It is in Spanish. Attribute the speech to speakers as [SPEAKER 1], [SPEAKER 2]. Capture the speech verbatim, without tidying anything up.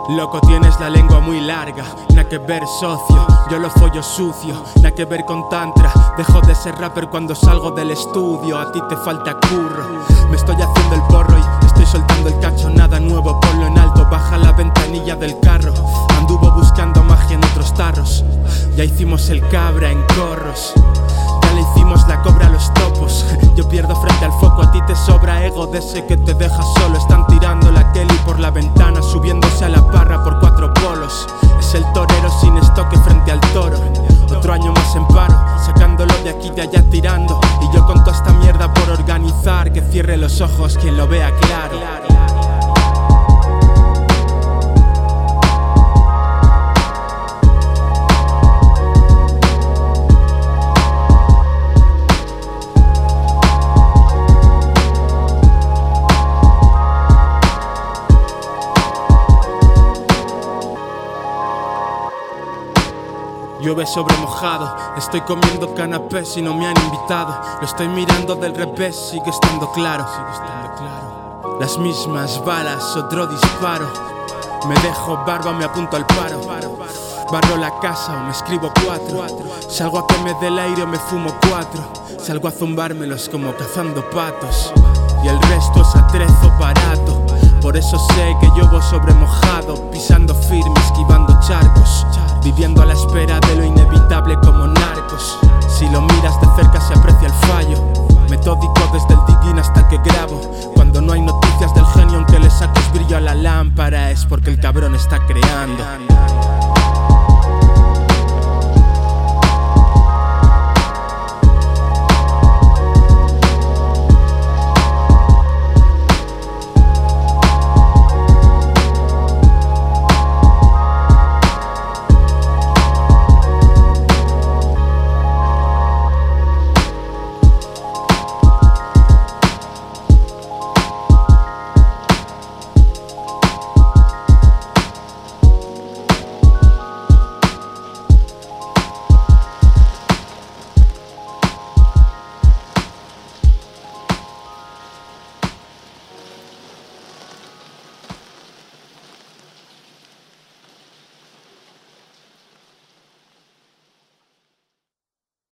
[SPEAKER 1] Loco, tienes la lengua muy larga, nada que ver socio, yo lo follo sucio, nada que ver con tantra. Dejo de ser rapper cuando salgo del estudio, a ti te falta curro. Me estoy haciendo el porro y estoy soltando el cacho, nada nuevo, ponlo en alto, baja la ventanilla del carro. Anduvo buscando magia en otros tarros, ya hicimos el cabra en corros. Ya le hicimos la cobra a los topos. Yo pierdo frente al foco, a ti te sobra ego de ese que te deja solo. Están tirando la Kelly por la ventana, subiéndose a la parra por cuatro polos. Es el torero sin estoque frente al toro. Otro año más en paro, sacándolo de aquí de allá tirando. Y yo con toda esta mierda por organizar, que cierre los ojos quien lo vea claro. Llueve sobre mojado, estoy comiendo canapés y no me han invitado. Lo estoy mirando del revés, sigue estando claro. Las mismas balas, otro disparo. Me dejo barba, me apunto al paro. Barro la casa o me escribo cuatro. Salgo a que me dé el aire o me fumo cuatro. Salgo a zumbármelos como cazando patos. Y el resto es atrezo barato. Por eso sé que yo voy sobre mojado, pisando firme, esquivando charcos, viviendo a la espera de lo inevitable como narcos. Si lo miras de cerca se aprecia el fallo, metódico desde el digging hasta que grabo. Cuando no hay noticias del genio aunque le saques brillo a la lámpara, es porque el cabrón está creando.